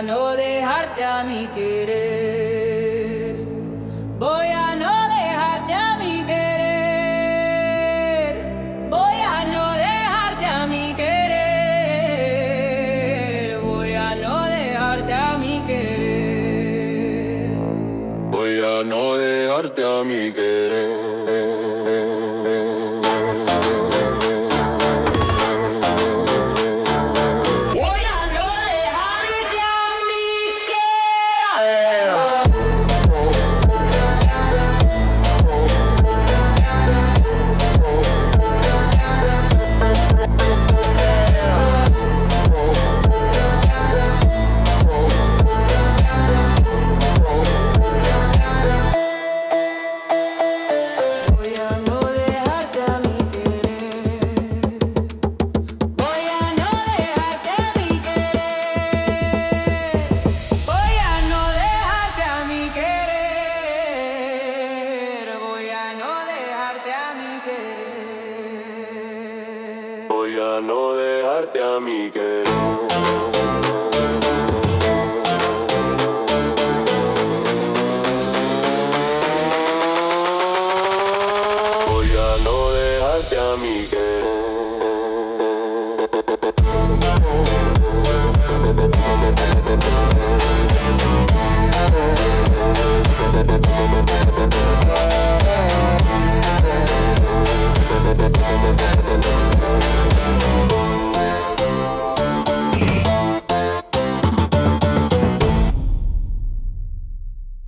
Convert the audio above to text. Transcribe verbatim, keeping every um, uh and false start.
a no dejarte a mi querer. Voy a no dejarte a mi querer. Voy a no dejarte a mi querer. Voy a no dejarte a mi querer. Voy a no dejarte a mi querer. Voy a no dejarte a mi querer. Voy a no dejarte a mi querer.